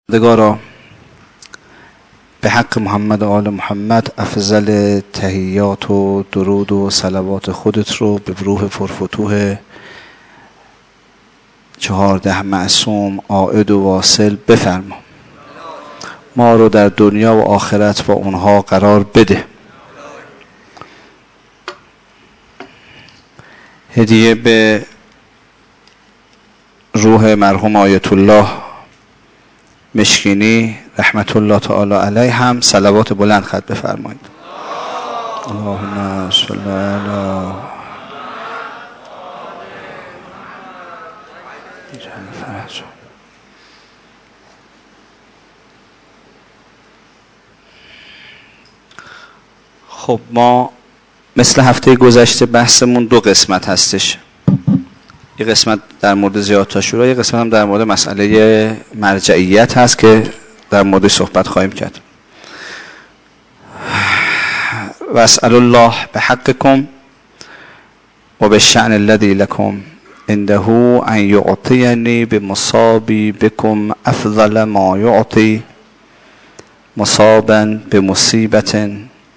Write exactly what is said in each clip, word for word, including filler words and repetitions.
دگارا به حق محمد و آل محمد افضل تحیات و درود و صلوات خودت رو به روح پرفتوح چهارده معصوم عائد و واصل بفرما. ما رو در دنیا و آخرت با اونها قرار بده. هدیه به روح مرحوم آیت الله مشکینی رحمت الله تعالی علیه هم صلوات بلند خط بفرمایید. اللهم صل علی خب ما مثل هفته گذشته بحثمون دو قسمت هستش. یه قسمت در مورد زیارت عاشورا، یه قسمت هم در مورد مسئله مرجعیت هست که در مورد صحبت خواهیم کرد. و اسأل الله بحقكم و بالشأن الذي لكم عنده ان يعطيني بمصابي بكم افضل ما يعطي مصابا بمصيبة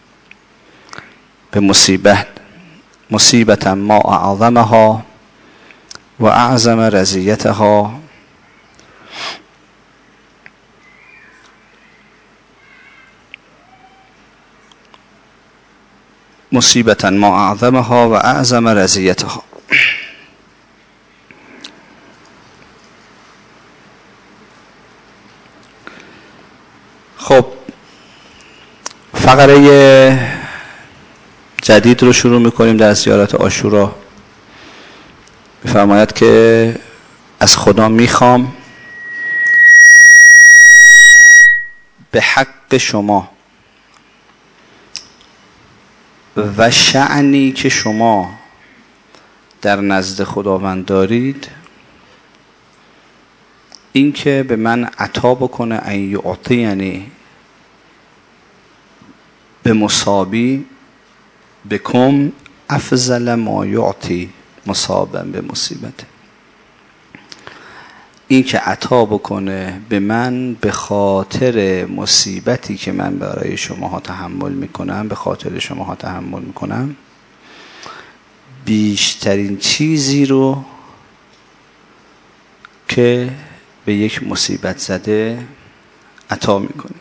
بمصيبة مصيبة ما اعظمها و اعظم رضیتها مصیبتا ما اعظمها و اعظم رضیتها. خب فقره جدید رو شروع میکنیم در زیارت عاشورا. میفرماید که از خدا میخوام به حق شما و شأنی که شما در نزد خداوند دارید این که به من عطا بکنه ان یعطینی به مصابی بکم افضل ما یعطی مصابا به مصیبت، این که عطا بکنه به من به خاطر مصیبتی که من برای شماها تحمل میکنم، به خاطر شماها تحمل میکنم بیشترین چیزی رو که به یک مصیبت زده عطا میکنه.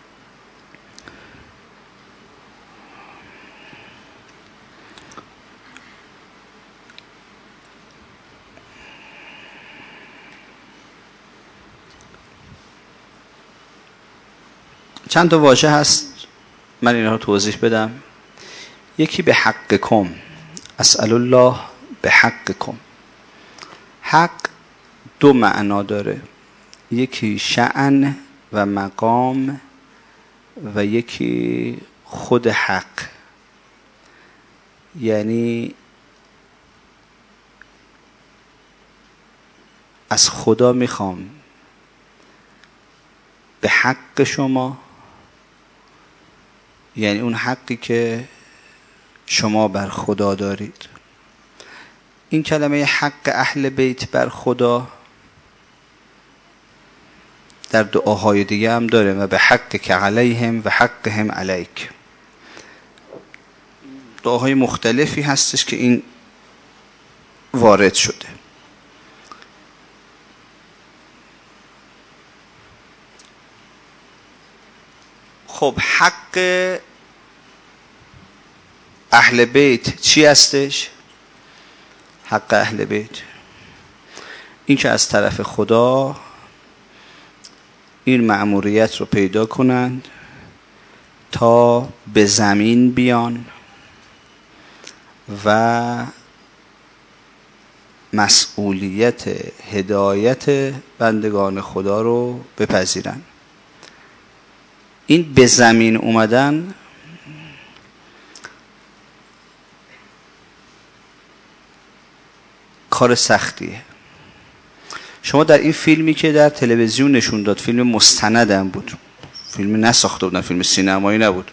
چند تا واژه هست من اینها رو توضیح بدم. یکی به حقکم، اسأل الله به حقکم. حق دو معنا داره، یکی شأن و مقام و یکی خود حق. یعنی از خدا میخوام به حق شما، یعنی اون حقی که شما بر خدا دارید. این کلمه حق اهل بیت بر خدا در دعاهای دیگه هم داره و به حق که علیهم و حقهم علیک. دعاهای مختلفی هستش که این وارد شده. خب حق اهل بیت چی هستش؟ حق اهل بیت این که از طرف خدا این مأموریت رو پیدا کنند تا به زمین بیان و مسئولیت هدایت بندگان خدا رو بپذیرند. این به زمین اومدن کار سختیه. شما در این فیلمی که در تلویزیون نشون داد، فیلم مستندم بود، فیلم نساخته بودن، فیلم سینمایی نبود،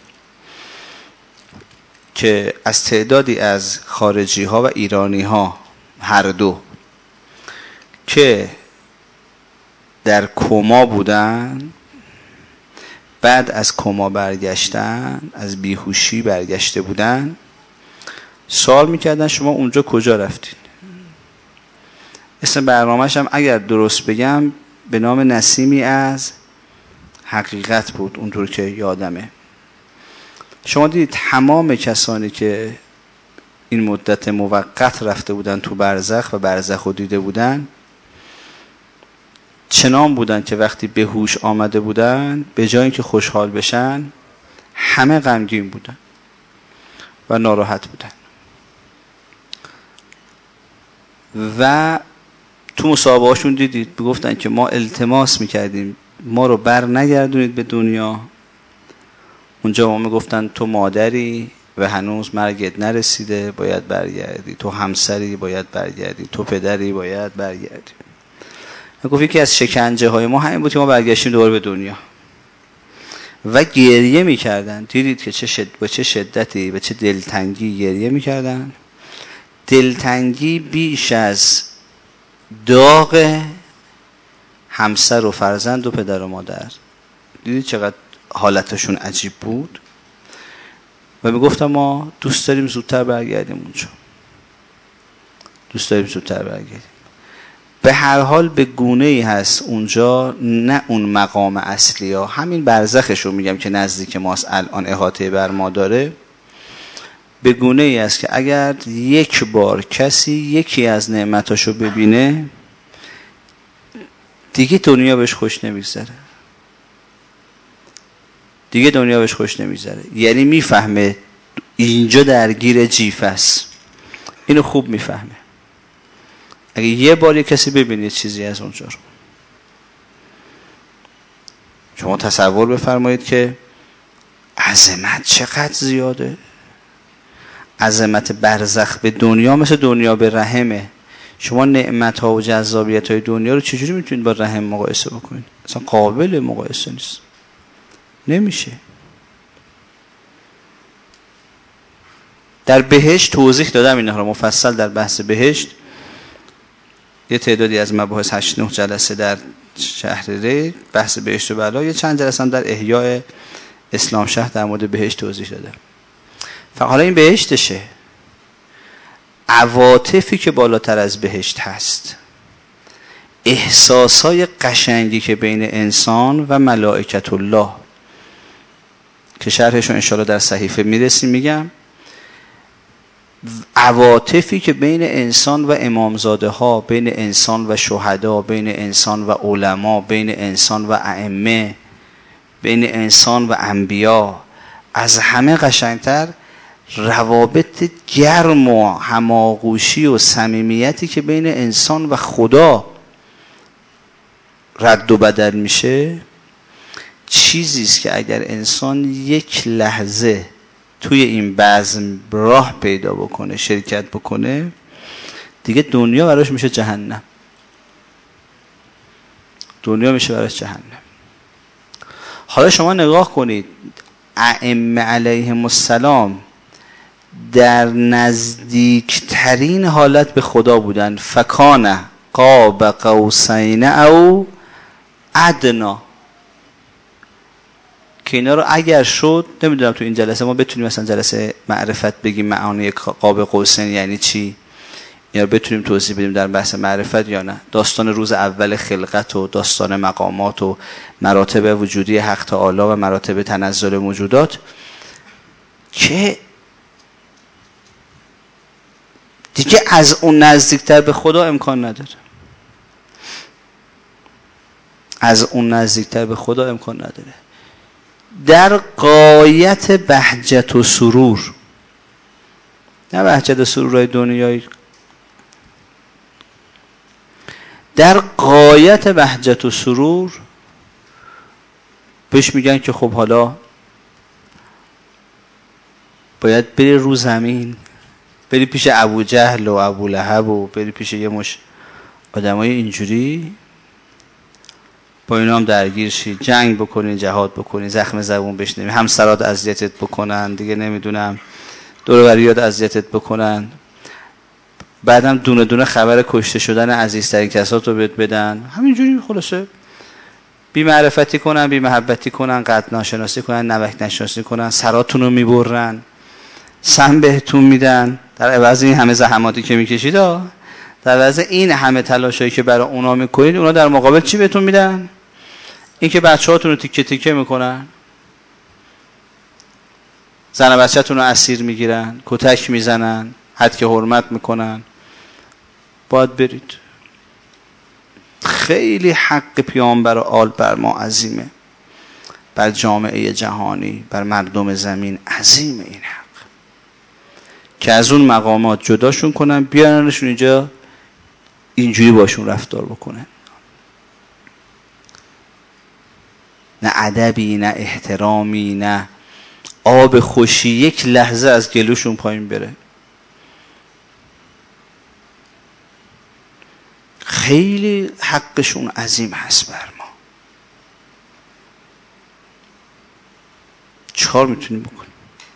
که از تعدادی از خارجی ها و ایرانی ها هر دو که در کما بودن، بعد از کما برگشتن، از بیهوشی برگشته بودن، سوال میکردن شما اونجا کجا رفتین؟ اسم برنامه‌ش هم اگر درست بگم به نام نسیمی از حقیقت بود، اونطور که یادمه. شما دیدید تمام کسانی که این مدت موقت رفته بودن تو برزخ و برزخ رو دیده بودن، چنان بودن که وقتی به هوش آمده بودن به جای اینکه خوشحال بشن همه غمگین بودن و ناراحت بودن. و تو مصاحبه هاشون دیدید بگفتن که ما التماس میکردیم ما رو بر نگردونید به دنیا. اونجا ما میگفتن تو مادری و هنوز مرگت نرسیده باید برگردی، تو همسری باید برگردی، تو پدری باید برگردی. گفت یکی از شکنجه های ما همین بود که ما برگشتیم دوباره به دنیا و گریه میکردن. دیدید که چه شد... با چه شدتی و چه دلتنگی گریه میکردن. دلتنگی بیش از داغ همسر و فرزند و پدر و مادر. دیدید چقدر حالتشون عجیب بود و میگفتم ما دوست داریم زودتر برگردیم اونجا، دوست داریم زودتر برگردیم. به هر حال به گونه‌ای هست اونجا، نه اون مقام اصلی ها، همین برزخش رو میگم که نزدیک ماست الان احاطه بر ما داره. به گونه‌ای هست که اگر یک بار کسی یکی از نعمتاشو ببینه دیگه دنیا بهش خوش نمیگذره، دیگه دنیا بهش خوش نمیگذره. یعنی میفهمه اینجا درگیر جیف است، اینو خوب میفهمه. اگه یه بار یک کسی ببینید چیزی از اونجا رو، شما تصور بفرمایید که عظمت چقدر زیاده. عظمت برزخ به دنیا مثل دنیا به رحمه. شما نعمت ها و جذابیت های دنیا رو چجوری میتونید با رحم مقایسه بکنید؟ اصلا قابل مقایسه نیست، نمیشه. در بهشت توضیح دادم اینها رو مفصل در بحث بهشت. یه تعدادی از مباحث هشت نه جلسه در شهر ری بحث بهشت و بلا، یه چند جلسه هم در احیاء اسلام شهر در مورد بهشت توضیح دادم. فقط حالا این بهشتشه، عواطفی که بالاتر از بهشت هست، احساسای قشنگی که بین انسان و ملائکت الله که شرحشون انشاءالله در صحیفه میرسیم میگم، عواطفی که بین انسان و امامزاده ها، بین انسان و شهدا، بین انسان و علما، بین انسان و ائمه، بین انسان و انبیا، از همه قشنگتر روابط گرم و هماغوشی و صمیمیتی که بین انسان و خدا رد و بدل میشه، چیزی است که اگر انسان یک لحظه توی این بزم راه پیدا بکنه، شرکت بکنه، دیگه دنیا براش میشه جهنم. دنیا میشه براش جهنم. حالا شما نگاه کنید، ائمه علیهم السلام در نزدیکترین حالت به خدا بودن. فکان قاب قوسین او ادنا، که اینا رو اگر شد، نمیدونم تو این جلسه ما بتونیم مثلا جلسه معرفت بگیم معانی قاب قوسین یعنی چی، یا بتونیم توضیح بدیم در بحث معرفت یا نه. داستان روز اول خلقت و داستان مقامات و مراتب وجودی حق تعالی و مراتب تنزل موجودات که دیگه از اون نزدیکتر به خدا امکان نداره. از اون نزدیکتر به خدا امکان نداره. در غایت بهجت و سرور، نه بهجت و سرورهای دنیایی، در غایت بهجت و سرور بهش میگن که خب حالا باید بری رو زمین، بری پیش ابو جهل و ابو لهب و بری پیش یه مش آدمای اینجوری، با اینا هم درگیر شی، جنگ بکنی، جهاد بکنی، زخم زبون بشنوی، همسرات اذیتت بکنن، دیگه نمیدونم دور و بریات اذیتت بکنن، بعدم دونه دونه خبر کشته شدن عزیزترین کسات رو بهت بدن، همینجوری خلاصه بی معرفتی کنن، بی محبتی کنن، قدر ناشناسی کنن، نمک نشناسی کنن، سراتون رو میبرن، سم بهتون میدن در عوض این همه زحماتی که میکشید ها، در عوض این همه تلاشایی که برای اونا میکنید، اونا در مقابل چی بهتون میدن؟ این که بچه‌هاتون رو تیکه تیکه میکنن، زن بچه‌تون رو اسیر میگیرن، کتک میزنن، حد که حرمت میکنن. باید برید. خیلی حق پیامبر آل بر ما عظیمه، بر جامعه جهانی، بر مردم زمین عظیمه این حق، که از اون مقامات جداشون کنن، بیارنشون اینجا اینجوری باشون رفتار بکنن. نه ادبی، نه احترامی، نه آب خوشی یک لحظه از گلوشون پایین بره. خیلی حقشون عظیم هست بر ما. چهار میتونیم بکنیم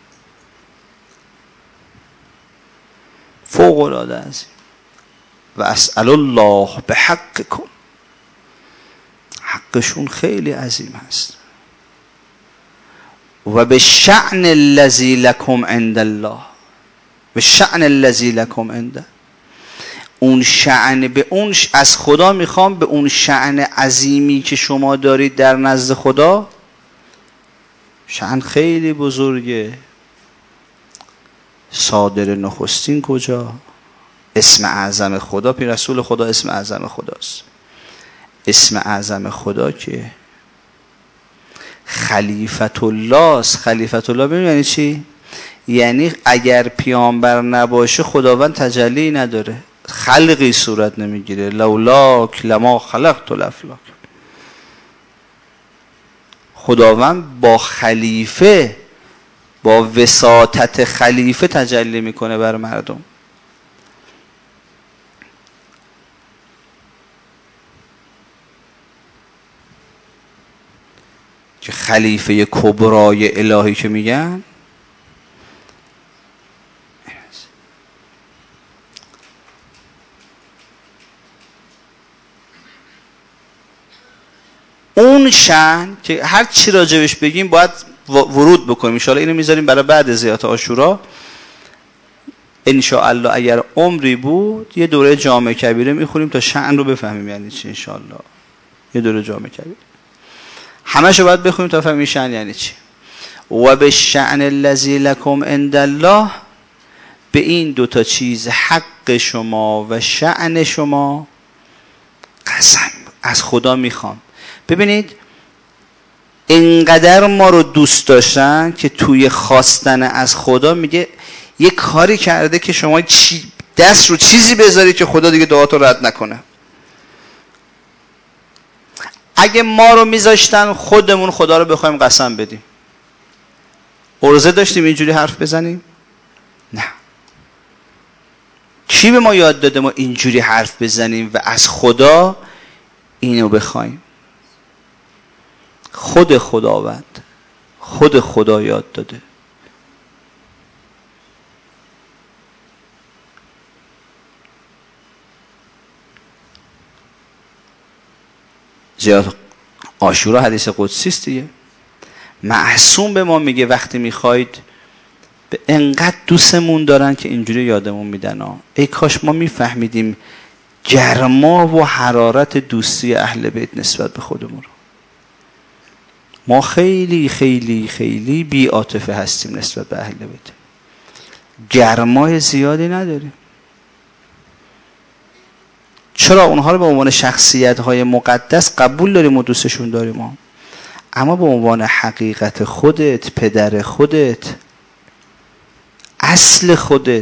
فوق العاده عظیم. و اسأل الله به حق کن، حقشون خیلی عظیم هست. و به شأن الذی لکم عند الله، به شأن الذی لکم عنده، اون شأن، به اون ش... از خدا میخوام به اون شأن عظیمی که شما دارید در نزد خدا. شأن خیلی بزرگه. صادر نخستین کجا؟ اسم اعظم خدا. پی رسول خدا اسم اعظم خداست. اسم اعظم خدا که خلیفت الله است. خلیفت الله ببین یعنی چی؟ یعنی اگر پیامبر نباشه خداوند تجلی نداره، خلقی صورت نمیگیره. لولاک لما خلقت الافلاک. خداوند با خلیفه، با وساطت خلیفه تجلی میکنه بر مردم. که خلیفه کبرای الهی که میگن اون شأن که هر چی راجبش بگیم باید ورود بکنیم. ان شاءالله اینو میذاریم برای بعد زیارت عاشورا. ان شاءالله اگر عمری بود یه دوره جامع کبیره میخونیم تا شأن رو بفهمیم یعنی چی. ان شاءالله یه دوره جامع کبیره همشو باید بخونیم تا فهمیم شأن یعنی چی. و به شأن الذی لکم عند الله، به این دوتا چیز، حق شما و شأن شما، قسم از خدا میخوام. ببینید اینقدر ما رو دوست داشتن که توی خواستن از خدا میگه یه کاری کرده که شما چی دست رو چیزی بذاری که خدا دیگه دعاتو رد نکنه. اگه ما رو میذاشتن خودمون خدا رو بخوایم قسم بدیم، عرضه داشتیم اینجوری حرف بزنیم؟ نه. کی به ما یاد داده ما اینجوری حرف بزنیم و از خدا اینو بخوایم؟ خود خداوند، خود خدا یاد داده. زیاد عاشورا حدیث قدسی است دیگه. معصوم به ما میگه وقتی میخواید، به انقدر دوستمون دارن که اینجوری یادمون میدن ها. ای کاش ما میفهمیدیم گرما و حرارت دوستی اهل بیت نسبت به خودمون رو. ما خیلی خیلی خیلی بی عاطفه هستیم نسبت به اهل بیت. گرمای زیادی نداریم. چرا؟ اونها رو به عنوان شخصیت‌های مقدس قبول داریم و دوستشون داریم ما. اما به عنوان حقیقت خودت، پدر خودت، اصل خودت،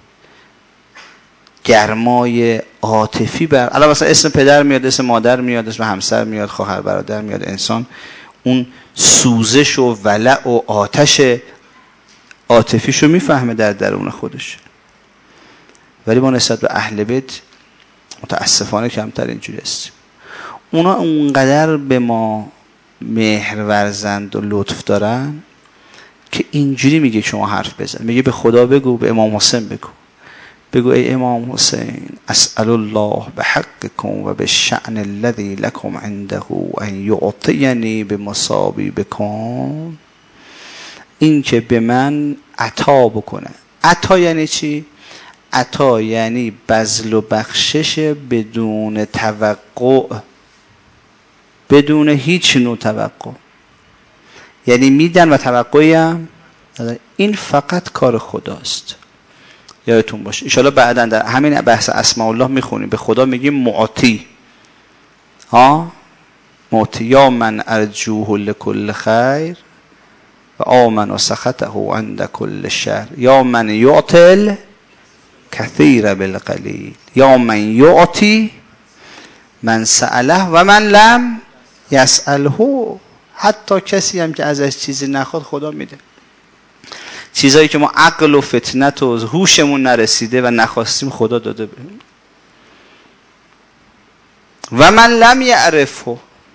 گرمای عاطفی بر الان مثلا اسم پدر میاد، اسم مادر میاد، اسم همسر میاد، خواهر برادر میاد، انسان اون سوزش و ولع و آتش عاطفیشو میفهمه در درون خودش. ولی ما نسبت به اهل بیت متاسفانه کمتر اینجوری هستیم. اونا اونقدر به ما مهر ورزند و لطف دارن که اینجوری میگه شما حرف بزن، میگه به خدا بگو، به امام حسین بگو، بگو ای امام حسین اسأل الله بحقكم و بالشأن الذي لكم عنده ان یعطینی بمصابی بکن، این که به من عطا بکنه. عطا یعنی چی؟ عطا یعنی بذل و بخشش بدون توقع، بدون هیچ نوع توقع، یعنی میدن و توقعی هم این فقط کار خداست. یادتون باشه ان شاءالله بعداً در همین بحث اسماء الله میخونیم به خدا میگیم معطی، ها معطی، یا من ارجوه لكل خیر و آمن و سخطه عند كل شر، یا من یعطل کثیر بالقلیل، یا من یعطی من سأله و من لم یسأله. حتی کسی هم که ازش چیزی نخواد خدا میده. چیزایی که ما عقل و فطنت و هوشمون نرسیده و نخواستیم خدا داده بهمون. و من لم یعرفه،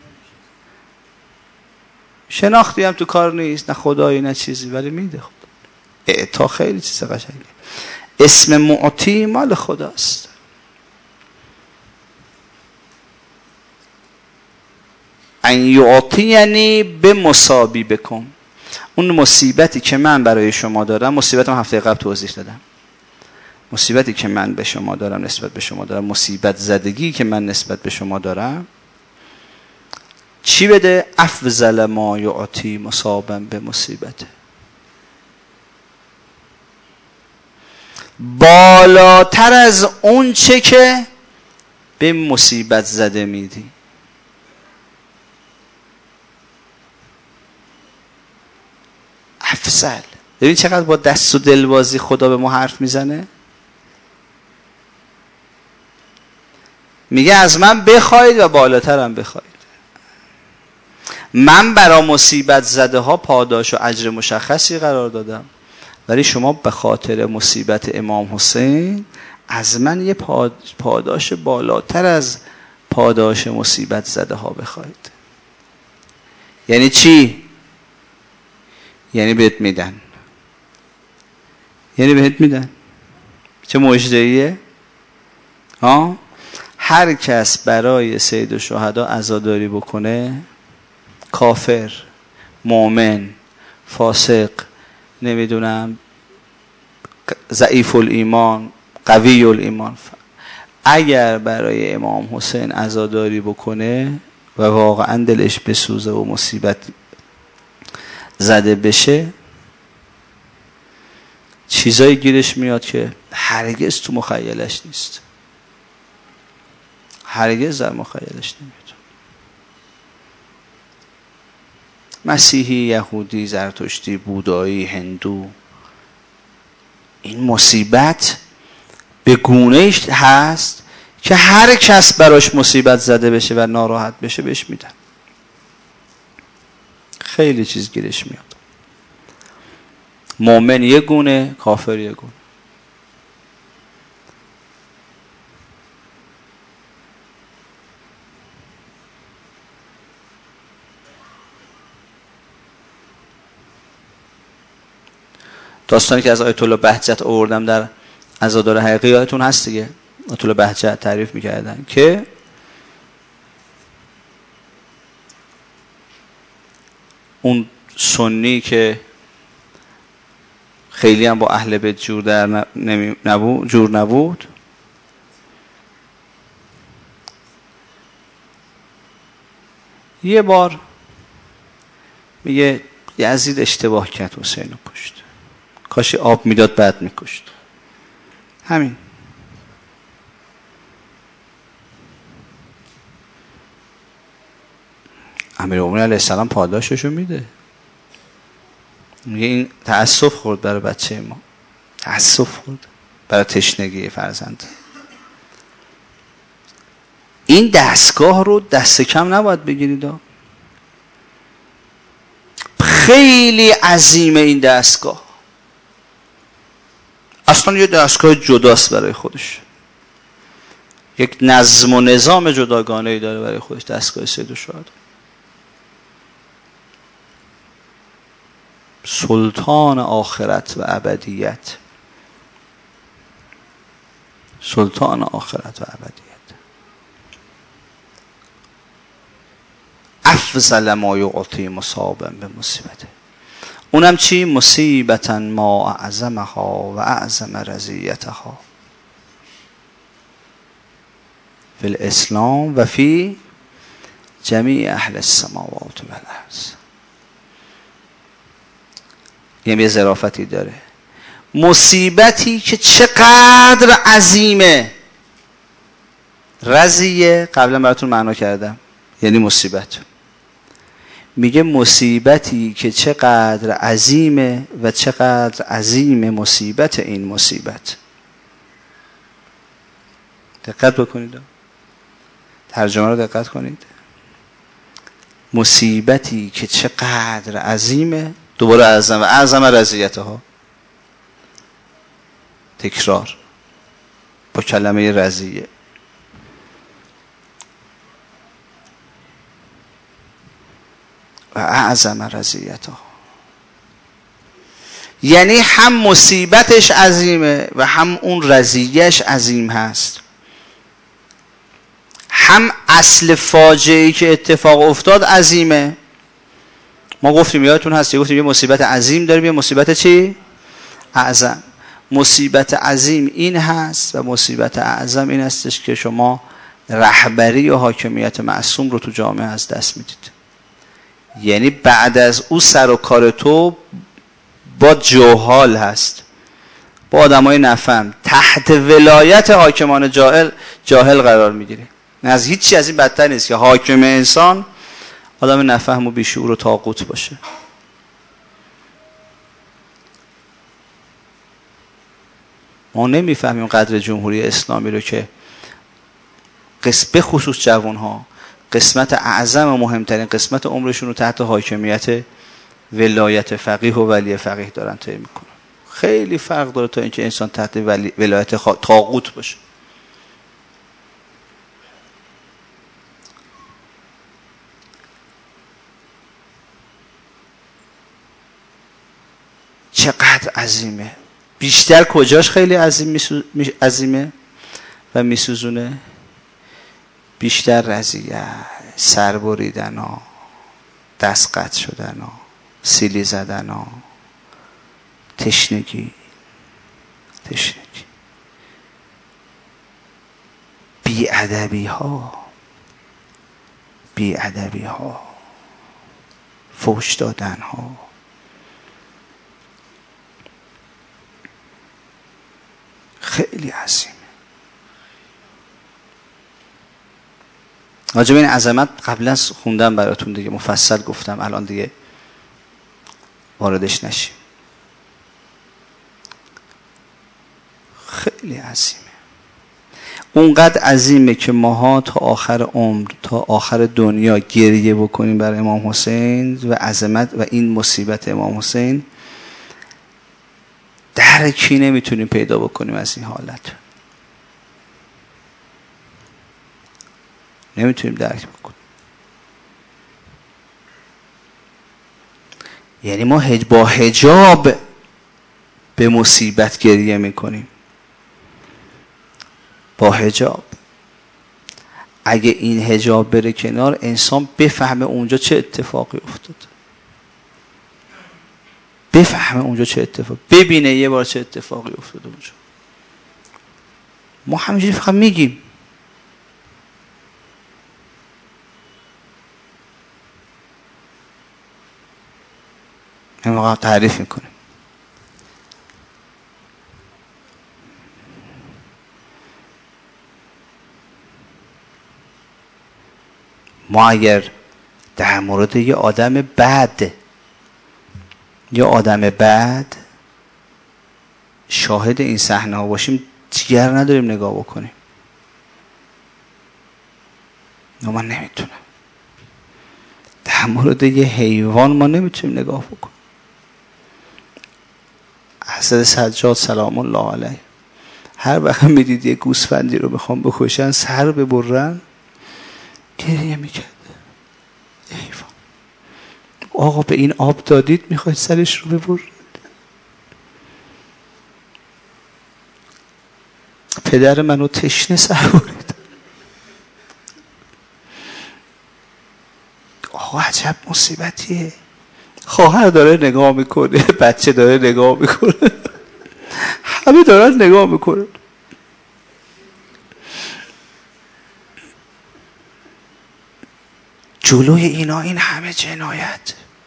شناختی هم تو کار نیست، نه خدایی نه چیزی، ولی میده خدا. اعطا خیلی چیز قشنگه. اسم معطی مال خداست. ان یعطی یعنی به مصابی بکن. اون مصیبتی که من برای شما دارم، مصیبت هم هفته قبل توضیح دادم، مصیبتی که من به شما دارم نسبت به شما دارم، مصیبت زدگی که من نسبت به شما دارم، چی بده؟ افضل ما یعطی مصابا به مصیبته، بالاتر از اون چه که به مصیبت زده میدی. افضل. ببین چقدر با دست و دلبازی خدا به ما حرف میزنه. میگه از من بخواید و بالاترم بخواید. من برای مصیبت زده ها پاداش و اجر مشخصی قرار دادم، ولی شما به خاطر مصیبت امام حسین از من یه پاداش بالاتر از پاداش مصیبت زده ها بخواید. یعنی چی؟ یعنی بهت میدن. یعنی بهت میدن. چه معجزه‌ایه؟ ها؟ هر کس برای سید الشهدا عزاداری بکنه، کافر، مؤمن، فاسق، نمیدونم ضعیف الایمان، قوی الایمان، اگر برای امام حسین عزاداری بکنه و واقعا دلش بسوزه و مصیبت زده بشه، چیزایی گیرش میاد که هرگز تو مخیلش نیست، هرگز در مخیلش نمیاد. مسیحی، یهودی، زرتشتی، بودایی، هندو، این مصیبت به گونه‌ای هست که هر کس براش مصیبت زده بشه و ناراحت بشه بهش میدن. خیلی چیز گیرش میاد. مؤمن یه گونه، کافر یه گونه. داستانی که از آیت الله بهجت آوردم در عزادار حقیقی یادتون هست دیگه. آیت الله بهجت تعریف میکردن که اون سنی که خیلی هم با اهل بیت جور در نبود، جور نبود، یه بار میگه یزید اشتباه کرد، حسین رو کشت، کاش آب میداد بعد میکشت. همین. امیرالمومنین علیه السلام پاداششو میده. میگه این تأسف خورد برای بچه ما، تأسف خورد برای تشنگی فرزند. این دستگاه رو دست کم نباید بگیرید. خیلی عظیمه این دستگاه. اصلا یه دستگاه جداست برای خودش، یک نظم و نظام جداگانه‌ای داره برای خودش دستگاه سید الشهدا. سلطان آخرت و ابدیت. سلطان آخرت و ابدیت. افضل ما یعطی مصابا به مصیبته. اونم چی؟ مصیبتا ما اعظمها و اعظم رضیتها فی الاسلام و فی جمیع اهل السماوات و الارض. یه ظرافتی داره. مصیبتی که چقدر عظیمه. رضیه قبلا براتون معنا کردم، یعنی مصیبت. میگه مصیبتی که چقدر عظیمه و چقدر عظیم مصیبت این مصیبت. دقت بکنید، ترجمه رو دقت کنید. مصیبتی که چقدر عظیمه، دوباره اعظم و اعظم رضیتها، تکرار با کلمه رضیه. و اعظم رضیتها، یعنی هم مصیبتش عظیمه و هم اون رضیهش عظیم هست. هم اصل فاجعه‌ای که اتفاق افتاد عظیمه. ما گفتیم، یادتون هست، یه گفتیم یه مصیبت عظیم داریم، یه مصیبت چی؟ اعظم. مصیبت عظیم این هست و مصیبت اعظم این هستش که شما رهبری و حاکمیت معصوم رو تو جامعه از دست میدید. یعنی بعد از او سر و کار تو با جوهال هست، با آدمای نفهم، تحت ولایت حاکمان جاهل جاهل قرار میگیری. از هیچ چیز از این بدتر نیست که حاکم انسان آدم نفهم و بیشعور و طاغوت باشه. ما نمیفهمیم قدر جمهوری اسلامی رو که به خصوص جوانها قسمت اعظم و مهمترین قسمت عمرشون رو تحت حاکمیت ولایت فقیه و ولی فقیه دارن طی میکنن. خیلی فرق داره تا اینکه انسان تحت ولی ولایت طاغوت باشه. چقدر عظیمه. بیشتر کجاش خیلی عظیم عظیمه و میسوزونه؟ بیشتر رضیه، سر بریدن ها، دست قطع شدن ها، سیلی زدن ها، تشنگی تشنگی بی‌ادبی ها بی‌ادبی ها، فحش دادن ها. خیلی عظیمه. راجع به این عظمت قبلا خوندم براتون دیگه، مفصل گفتم، الان دیگه واردش نشیم. خیلی عظیمه. اونقدر عظیمه که ماها تا آخر عمر، تا آخر دنیا گریه بکنیم بر امام حسین و عظمت و این مصیبت امام حسین، درکی نمیتونیم پیدا بکنیم از این حالت. نمیتونیم درک بکنیم. یعنی ما با حجاب به مصیبت گریه میکنیم، با حجاب. اگه این حجاب بره کنار، انسان بفهمه اونجا چه اتفاقی افتاد، بفهمه اونجا چه اتفاق، ببینه یه بار چه اتفاقی افتاده اونجا. ما همینجوری فقط میگیم، این واقعا تعریف میکنیم. ما اگر در مورد یه آدم بد یه آدم بد شاهد این صحنه ها باشیم، جگر نداریم نگاه بکنیم. نه، من نمیتونم. در مورد یه حیوان ما نمیتونیم نگاه بکنیم. حضرت سجاد سلام الله علیه هر وقت میدید یه گوسفندی رو بخوام بکشن، سر ببرن، گریه میکرد. حیوان، آقا به این آب دادید، میخواید سرش رو ببرید؟ پدر منو تشنه سر برید. آقا عجب مصیبتیه. خواهر داره نگاه میکنه، بچه داره نگاه میکنه، همه دارن نگاه میکنه. جلوی اینا این همه جنایت.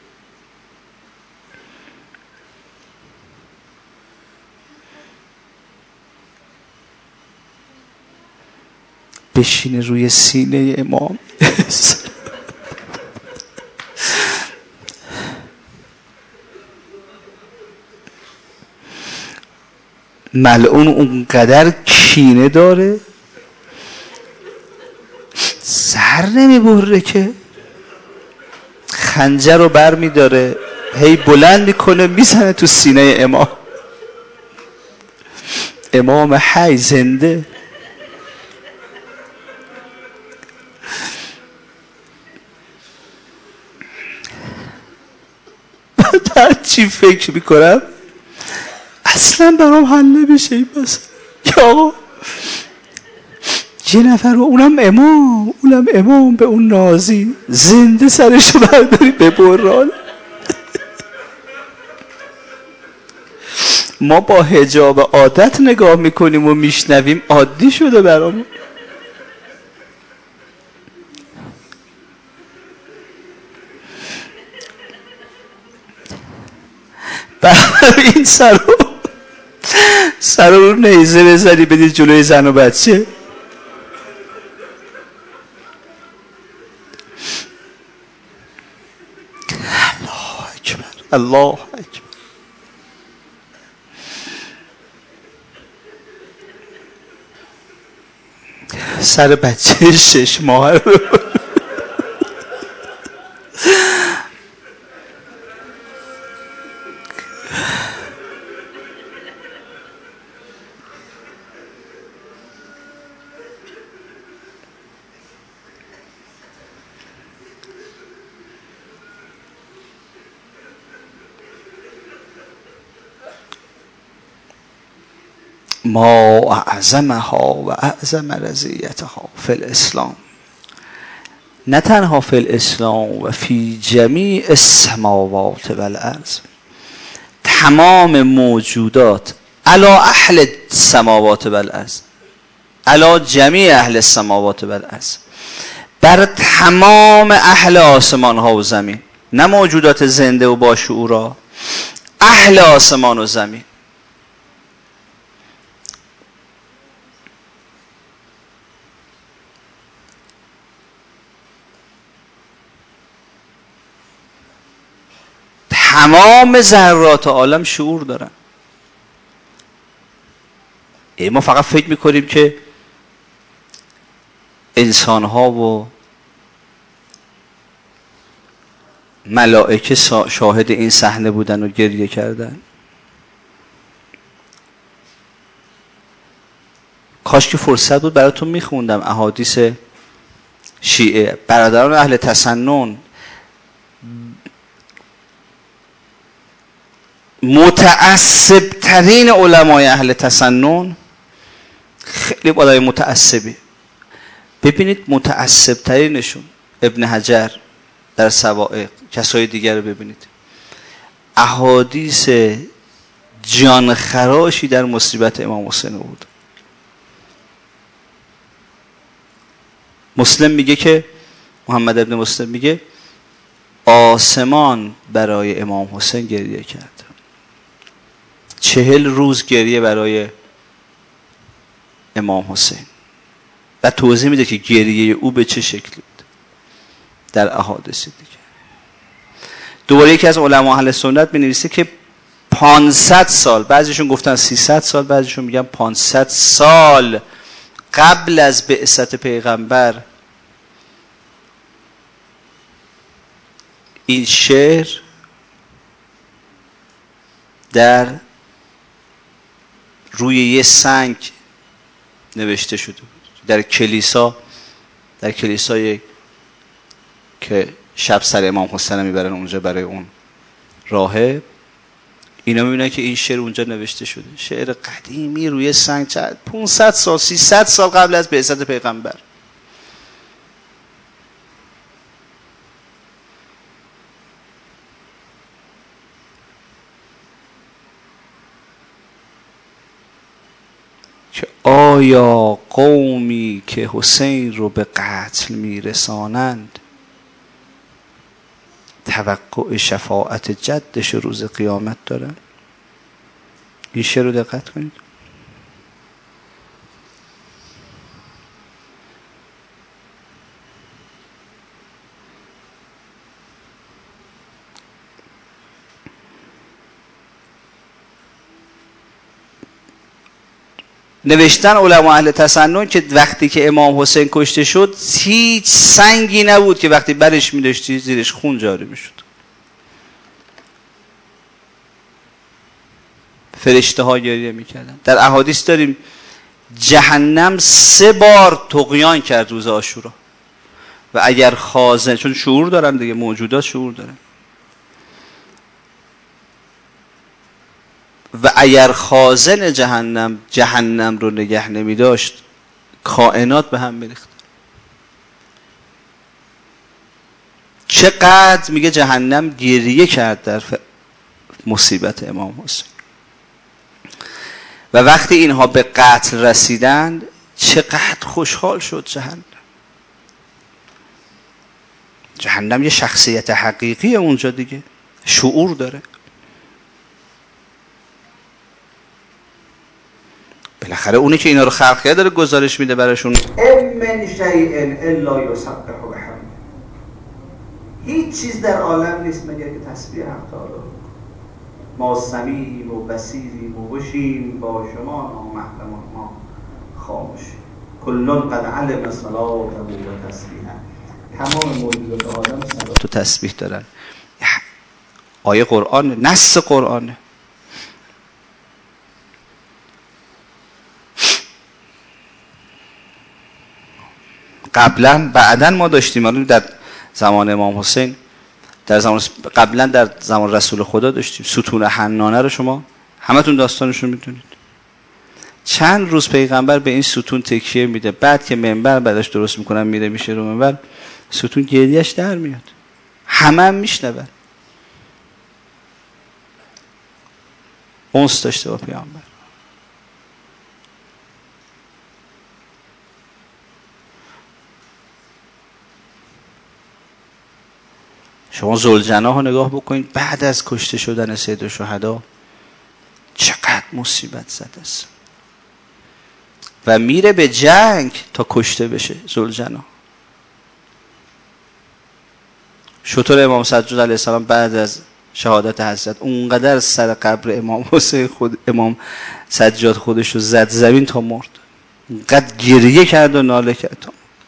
بشینه روی سینه امام ملعون اونقدر کینه داره سر نمیبره که خنجر رو بر میداره هی بلند میکنه میزنه تو سینه امام. امام حی زنده. من چی فکر میکنم اصلا برام حل نمیشه این بس. یا آقا یه نفر و اونم امام اونم امام به اون نازی زنده سرشو برداری به بران. ما با حجاب عادت نگاه میکنیم و میشنویم عادی شده برامون. برای این سر رو سر رو نیزه بزنی بدید جلوی زن و بچه. الله اکبر الله اکبر. سر بچه شش ماه رو ما اعظمها و اعظم رضیتها فی الاسلام. نه تنها فی الاسلام و فی جمیع السماوات و الارض. تمام موجودات علی اهل السماوات و الارض، علی جمیع اهل السماوات و الارض، بر تمام اهل آسمان ها و زمین. نه موجودات زنده و با شعورا، اهل آسمان و زمین. تمام ذرات عالم شعور دارن. ما فقط فکر میکنیم که انسان ها و ملائکه شاهد این صحنه بودن و گریه کردن. کاش که فرصت بود براتون میخوندم احادیث شیعه. برادران اهل تسنن متعصب ترین علمای اهل تسنن، خیلی بالای متعصبی. ببینید متعصب ترینشون ابن حجر در سوائق، کسای دیگر رو ببینید، احادیث جانخراشی در مصیبت امام حسین بود. مسلم میگه که محمد ابن مسلم میگه آسمان برای امام حسین گریه کرد. چهل روز گریه برای امام حسین. و توضیح میده که گریه او به چه شکلی بود در احادیث دیگه. دوباره یکی از علما اهل سنت می‌نویسه که پانصد سال، بعضیشون گفتن سیصد سال، بعضیشون میگن پانصد سال قبل از بعثت پیغمبر این شعر در روی یه سنگ نوشته شده بود در کلیسا، در کلیسای که شب سر امام حسین میبرن اونجا برای اون راهب. اینا میبینن که این شعر اونجا نوشته شده، شعر قدیمی روی سنگ، چند پانصد سال سیصد سال قبل از بعثت پیغمبر. که آیا قومی که حسین رو به قتل میرسانند توقع شفاعت جدش روز قیامت دارن؟ این شعر رو دقت کنید. نوشتن علما اهل تسنن که وقتی که امام حسین کشته شد هیچ سنگی نبود که وقتی برش می‌داشتی زیرش خون جاری میشد. فرشته ها گریه میکردن. در احادیث داریم جهنم سه بار طغیان کرد روز عاشورا و اگر خازن، چون شعور دارن دیگه، موجودات شعور دارن، و اگر خازن جهنم جهنم رو نگه نمی داشت کائنات به هم می ریخت. چقدر میگه جهنم گریه کرد در مصیبت امام حسین. و وقتی اینها به قتل رسیدند چقدر خوشحال شد جهنم. جهنم یه شخصیت حقیقی اونجا دیگه، شعور داره. بالاخره اونی که اینا رو خلق کرده داره گزارش میده براشون. من شیء الا یسبح بحمده. هیچ چیز در عالم نیست مگر که تسبیح حق تعالی. ما سمیعیم و بصیریم و وشیم با شما نامحرم ما خاموشیم. کلون قد علم صلاته و تسبیحه. تمام موجودات عالم صلات و تسبیح دارن. آیه قرآن، نص قرآنه. قبلا بعدن ما داشتیم، در زمان امام حسین، در زمان قبلا در زمان رسول خدا داشتیم ستون حنانه رو، شما همتون داستانش رو میدونید. چند روز پیغمبر به این ستون تکیه میده، بعد که منبر بعدش درست میکنن میره میشه رو منبر، ستون گریهش در میاد، همه هم میشنون. اونس داشته با پیغمبر. شما ذوالجناح رو نگاه بکنید، بعد از کشته شدن سید الشهدا چقدر مصیبت زده است و میره به جنگ تا کشته بشه ذوالجناح. شطور امام سجاد علیه السلام بعد از شهادت حضرت اونقدر سر قبر امام حسین خود امام سجاد خودش رو زد زمین تا مرد، اونقدر گریه کرد و ناله کرد.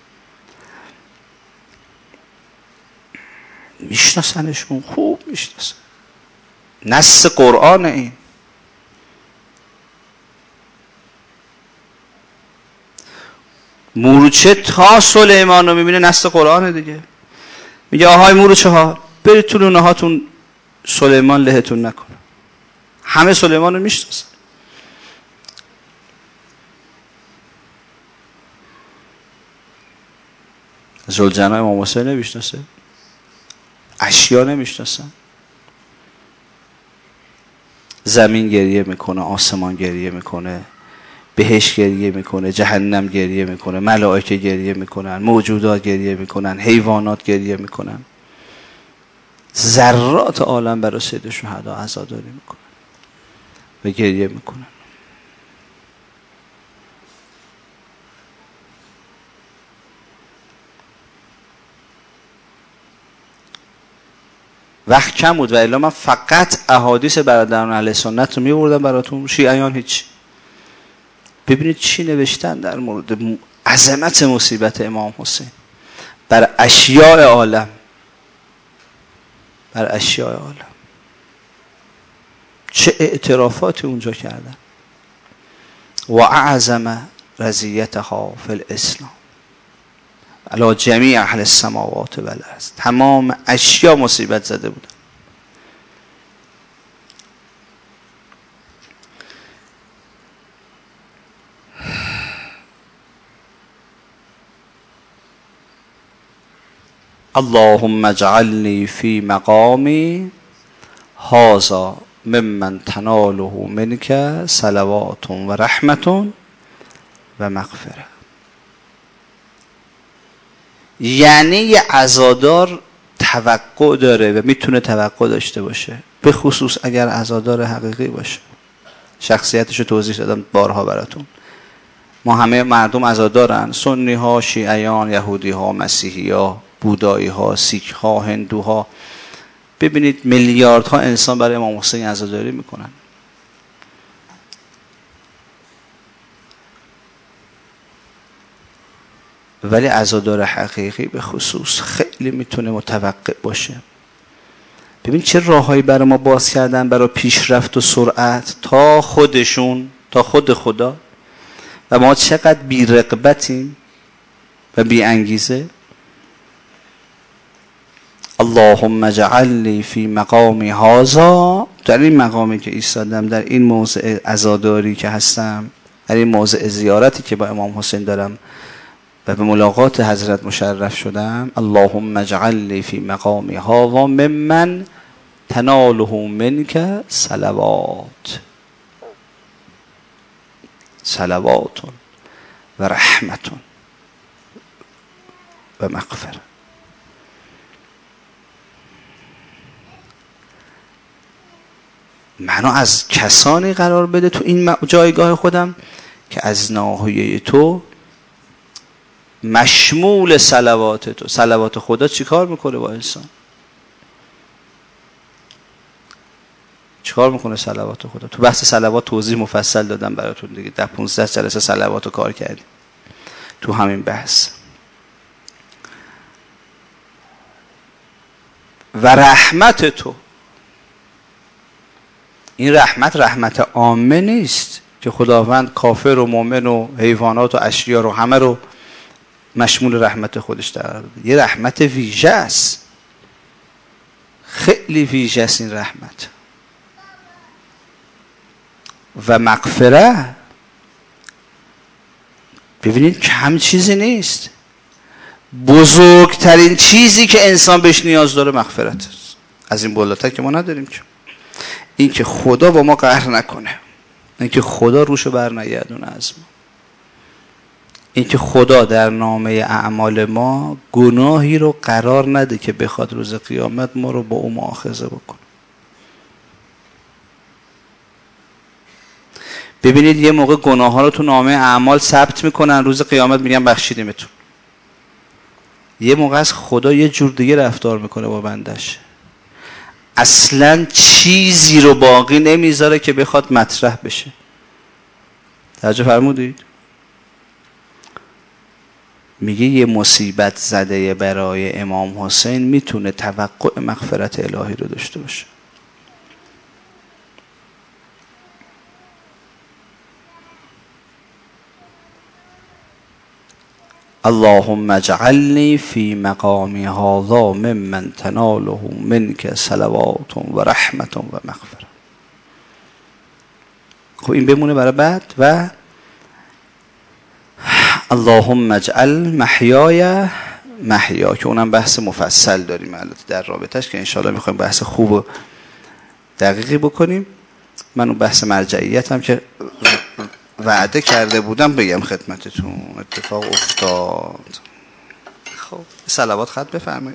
میشناسنشون، خوب میشناسن، نص قرآن. این مورچه تا سلیمان رو میبینه، نص قرآن دیگه. میگه آهای مورچه ها برید تو لونه هاتون سلیمان لهتون نکنه. همه سلیمان رو میشناسن. ذوالجناح امام حسین نمیشناسه، اشیا نمیشناسن. زمین گریه میکنه، آسمان گریه میکنه، بهشت گریه میکنه، جهنم گریه میکنه، ملائکه گریه میکنن، موجودات گریه میکنن، حیوانات گریه میکنن، ذرات عالم برای سید شهدا عزاداری میکنن و گریه میکنن. وقت کم بود و الا من فقط احادیث برادران اهل سنت رو می‌بردم براتون. شیعیان هیچ. ببینید چی نوشتن در مورد عظمت مصیبت امام حسین بر اشیاء عالم، بر اشیاء عالم چه اعترافاتی اونجا کردن. و اعظم رضیتها فی الاسلام علی جمیع اهل السماوات و الارض. تمام اشیا مصیبت زده بودن. اللهم اجعلنی فی مقامی هذا ممن تناله منک صلوات و رحمت و مغفره. یعنی یه عزادار توقع داره و میتونه توقع داشته باشه، به خصوص اگر عزادار حقیقی باشه. شخصیتشو توضیح دادم بارها براتون. ما همه مردم عزادارن، سنی ها، شیعیان، یهودی ها، مسیحی ها، بودایی ها، سیک ها، هندوها. ببینید میلیاردها انسان برای امام حسین عزاداری میکنن. ولی عزادار حقیقی به خصوص خیلی میتونه متوقع باشه. ببین چه راههایی برای ما باز کردن برای پیشرفت و سرعت تا خودشون، تا خود خدا، و ما چقدر بی رغبتیم و بی انگیزه. اللهم اجعلنی فی مقامی هذا، در این مقامی که ایستادم، در این موضع عزاداری که هستم، در این موضع زیارتی که با امام حسین دارم و به ملاقات حضرت مشرف شدم، اللهم اجعلنی فی مقامی هذا ممن تناله منک صلوات صلوات و رحمت و مغفره. منو از کسانی قرار بده تو این جایگاه خودم که از ناحیه تو مشمول صلوات تو. صلوات خدا چی کار میکنه با انسان؟ چی کار میکنه صلوات خدا؟ تو بحث صلوات توضیح مفصل دادم براتون دیگه، در پانزده جلسه صلوات رو کار کردیم تو همین بحث. و رحمت تو، این رحمت رحمت عامه نیست که خداوند کافر و مؤمن و حیوانات و اشیاء رو همه رو مشمول رحمت خودش در قرار بده. یه رحمت ویژه است، خیلی ویژه است این رحمت. و مغفره، ببینید کم چیزی نیست، بزرگترین چیزی که انسان بهش نیاز داره مغفرت است. از این بالاتر که ما نداریم. که این که خدا با ما قهر نکنه، این که خدا روشو بر نگردونه از ما، این که خدا در نامه اعمال ما گناهی رو قرار نده که بخواد روز قیامت ما رو با او مؤاخذه بکنه. ببینید یه موقع گناه ها رو تو نامه اعمال ثبت میکنن، روز قیامت میگن بخشیدیمتون. یه موقع از خدا یه جور دیگه رفتار میکنه با بندش، اصلا چیزی رو باقی نمیذاره که بخواد مطرح بشه. توجه فرمودید؟ میگه یه مصیبت زده برای امام حسین میتونه توقع مغفرت الهی رو داشته باشه. اللهم اجعلنی فی مقامی هذا ممن تناله منک صلوات و رحمت و مغفره. خب این بمونه برای بعد. و اللهم اجعل محیای محیا، که اونم بحث مفصل داریم البته در رابطش، که انشاءالله میخوایم بحث خوب و دقیقی بکنیم. من اون بحث مرجعیت هم که وعده کرده بودم بگم خدمتتون، اتفاق افتاد. خب صلوات خط بفرمایید.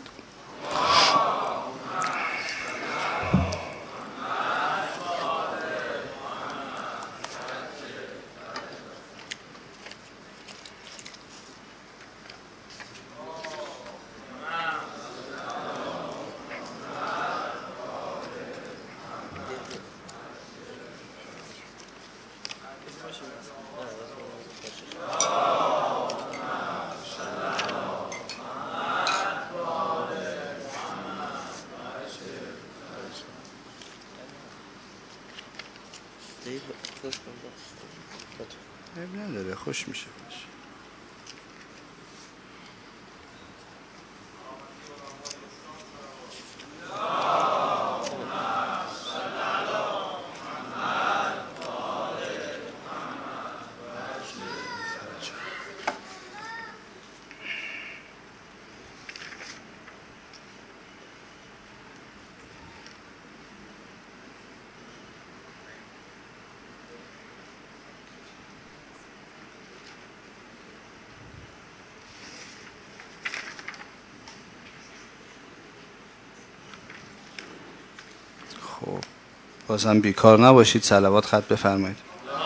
نداره، خوش میشه. خب بازم بیکار نباشید، صلوات خط بفرمایید.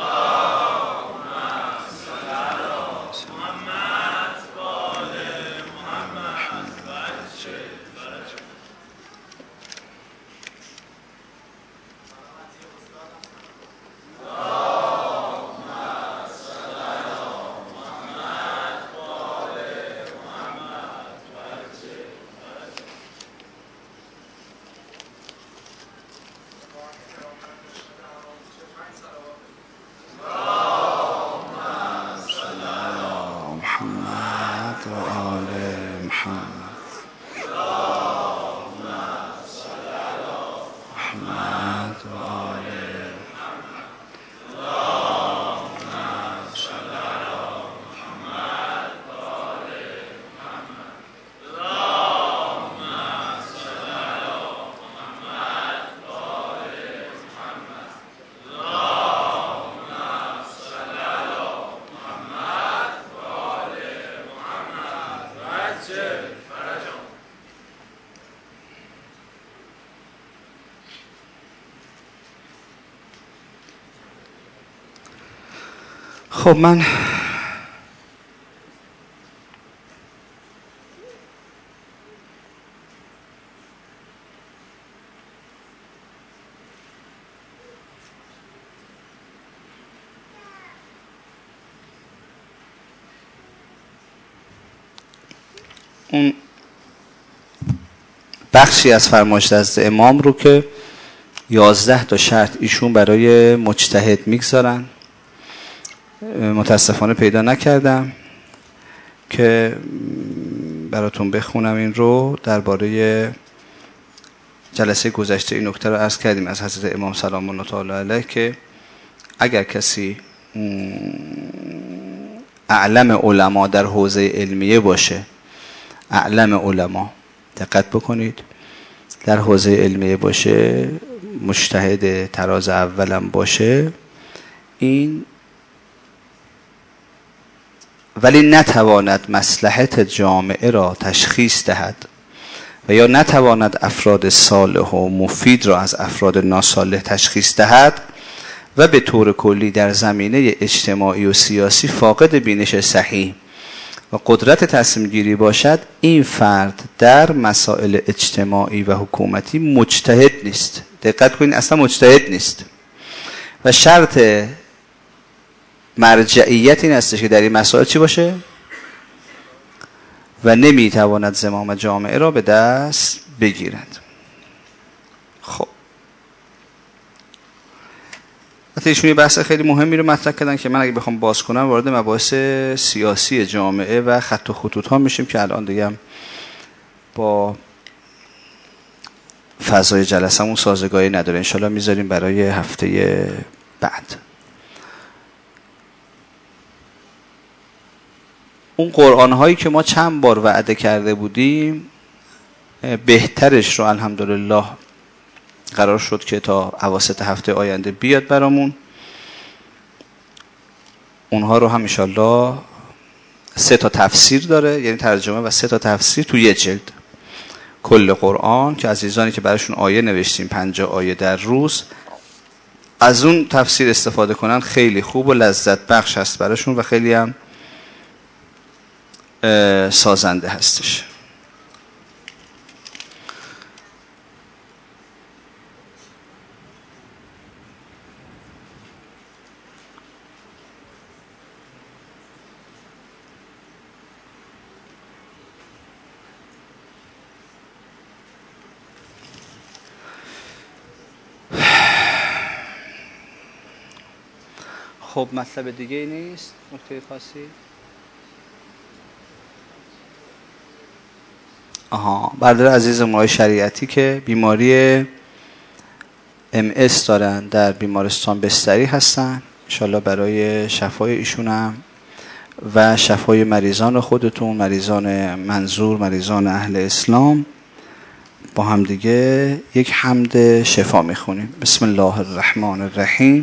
خب من اون بخشی از فرمایش دست امام رو که یازده تا شرط ایشون برای مجتهد میگذارن متاسفانه پیدا نکردم که براتون بخونم. این رو درباره جلسه گذشته این نکته رو عرض کردیم از حضرت امام سلام الله تعالی علیه که اگر کسی اعلم علما در حوزه علمیه باشه، اعلم علما، دقت بکنید، در حوزه علمیه باشه، مجتهد تراز اولم باشه، این ولی نتواند مصلحت جامعه را تشخیص دهد و یا نتواند افراد صالح و مفید را از افراد ناصالح تشخیص دهد و به طور کلی در زمینه اجتماعی و سیاسی فاقد بینش صحیح و قدرت تصمیم گیری باشد، این فرد در مسائل اجتماعی و حکومتی مجتهد نیست. دقت کنید، اصلا مجتهد نیست و شرط مرجعیت این هستش که در این مسائل چی باشه و نمیتواند زمام جامعه را به دست بگیرد. خب حتی ایشون یه بحث خیلی مهمی رو مطرح کردن که من اگه بخوام باز کنم وارد مباحث سیاسی جامعه و خط و خطوط ها میشیم که الان دیگه هم با فضای جلسمون سازگاری نداره. انشالله میذاریم برای هفته بعد. اون قرآن هایی که ما چند بار وعده کرده بودیم بهترش رو الحمدلله قرار شد که تا اواسط هفته آینده بیاد برامون. اونها رو هم انشالله سه تا تفسیر داره، یعنی ترجمه و سه تا تفسیر تو یه جلد کل قرآن که عزیزانی که براشون آیه نوشتیم پنجاه آیه در روز از اون تفسیر استفاده کنن خیلی خوب و لذت بخش هست براشون و خیلی هم سازنده هستش. خب مطلب دیگه ای نیست؟ نکته خاصی؟ آها، برادر عزیز مای شریعتی که بیماری ام اس دارن، در بیمارستان بستری هستن، انشالله برای شفای ایشون هم و شفای مریضان خودتون، مریضان منظور، مریضان اهل اسلام، با هم دیگه یک حمد شفا میخونیم. بسم الله الرحمن الرحیم.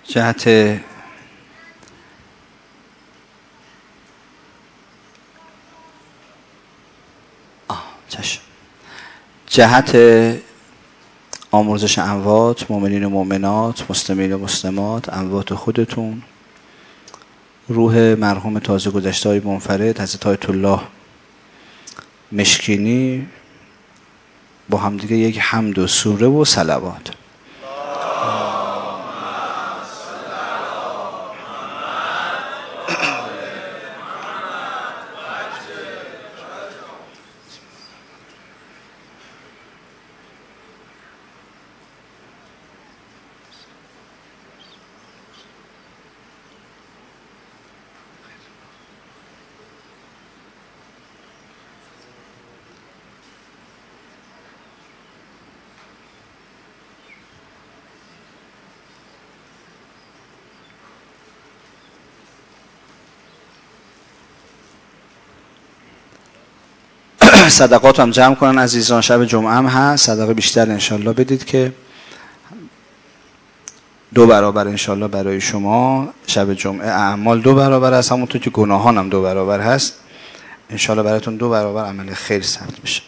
جهت آه چشم جهت آمرزش اموات، مؤمنین و مؤمنات، مسلمین و مسلمات، اموات خودتون، روح مرحوم تازه گذشته های منفرد حضرت آیت الله مشکینی با همدیگه یک حمد و سوره و صلوات. صدقات هم جمع کنن عزیزان، شب جمعه هم هست، صدقه بیشتر انشالله بدید که دو برابر انشالله برای شما شب جمعه اعمال دو برابر هست، همونطور که گناهان هم دو برابر هست، انشالله براتون دو برابر عمل خیر ثبت بشه.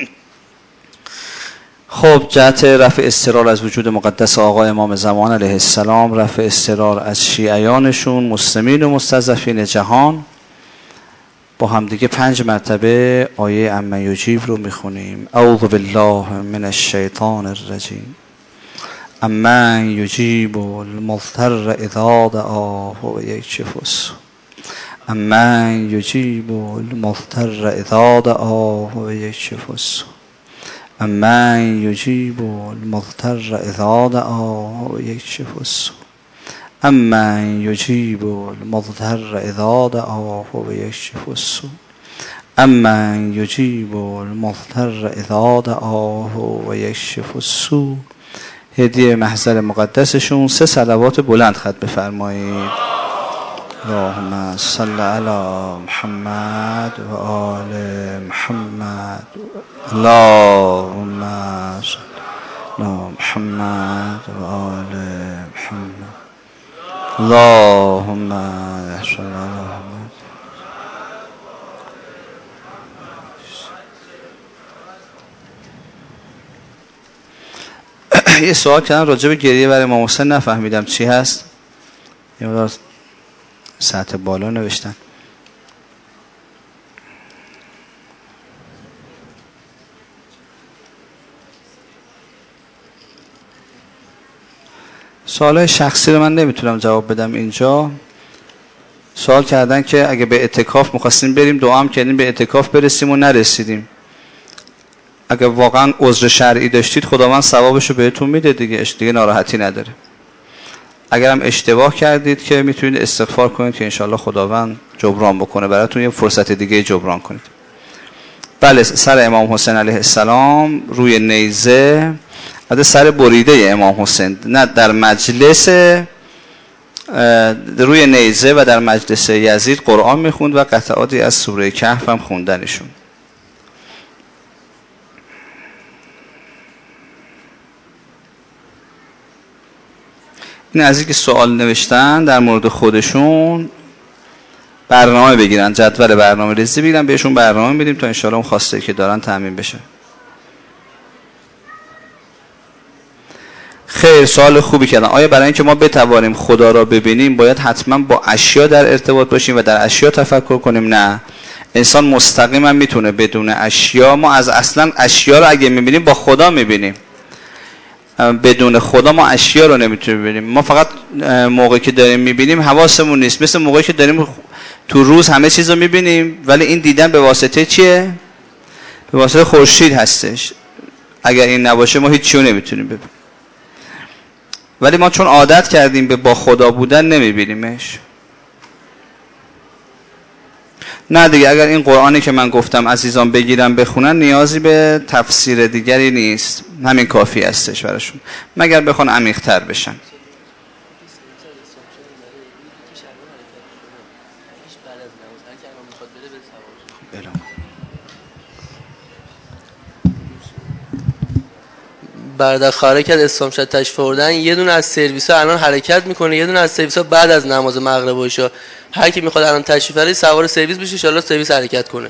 خب جهت رفع اضطرار از وجود مقدس آقا امام زمان علیه السلام، رفع اضطرار از شیعیانشون، مسلمین و مستضعفین جهان، با هم دیگه پنج مرتبه آیه اما یجیب رو میخونیم. اعوذ بالله من الشیطان الرجیم. اما یجیب المضطر اذا دعاه و یکشف السوء. اما یجیب المضطر اذا دعاه و یکشف السوء. اما یجیب المضطر اذا دعاه و یکشف السوء. اما یجیب المضطر اذا دعاه و یکشف السوء. اما یجیب المضطر اذا دعاه و یکشف السوء. هدیه محضر مقدسشون سه صلوات بلند ختم بفرمایید. اللهم صل علی محمد و آل محمد. اللهم صل علی محمد و آل محمد. اللهم صل علی محمد. یه سوال کردن راجع به گریه برای امام حسین، نفهمیدم چی هست. یه مقدار سطح بالا نوشتن. سوالای شخصی رو من نمیتونم جواب بدم اینجا. سوال کردن که اگه به اعتکاف می‌خواستیم بریم، دعا هم کردیم به اعتکاف برسیم و نرسیدیم. اگه واقعا عذر شرعی داشتید خداوند ثوابشو بهتون میده دیگه، دیگه ناراحتی نداره. اگر هم اشتباه کردید که میتونید استغفار کنید که انشالله خداوند جبران بکنه براتون، یه فرصت دیگه جبران کنید. بله، سر امام حسین علیه السلام روی نیزه، از سر بریده امام حسین، نه در مجلس، روی نیزه و در مجلس یزید قرآن میخوند و قطعاتی از سوره کهف هم خوندنشون. این از اینکه سوال نوشتن در مورد خودشون برنامه بگیرن، جدول برنامه ریزی بگیرن، بهشون برنامه میدیم تا انشاءالله اون خواسته که دارن تامین بشه. خیر، سوال خوبی کردن. آیا برای اینکه ما بتوانیم خدا را ببینیم باید حتما با اشیا در ارتباط باشیم و در اشیا تفکر کنیم؟ نه، انسان مستقیما میتونه بدون اشیا. ما از اصلا اشیا رو اگه میبینیم با خدا میبینیم، بدون خدا ما اشیا رو نمیتونیم ببینیم. ما فقط موقعی که داریم میبینیم حواسمون نیست، مثل موقعی که داریم تو روز همه چیز رو میبینیم ولی این دیدن به واسطه چیه؟ به واسطه خورشید هستش. اگر این نباشه ما هیچ چیو نمیتونیم ببینیم، ولی ما چون عادت کردیم به با خدا بودن نمیبینیمش. نه دیگه، اگر این قرآنی که من گفتم عزیزان بگیرن بخونن نیازی به تفسیر دیگری نیست، همین کافی هستش براشون، مگر بخوان عمیق‌تر بشن. برادر خواهر کرد اسلام شد تشریف آوردن، یه دونه از سرویس‌ها الان حرکت میکنه، یه دونه از سرویس‌ها بعد از نماز مغرب و عشا. هر کی میخواد الان تشریف بره سوار سرویس بشه، ان شاء الله سرویس حرکت کنه.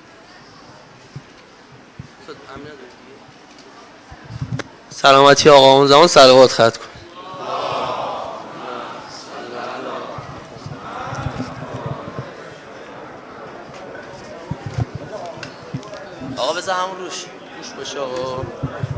سلامتی آقا اون زمان صلوات ختم کن. آقا بذار همون روش روش باشه آقا.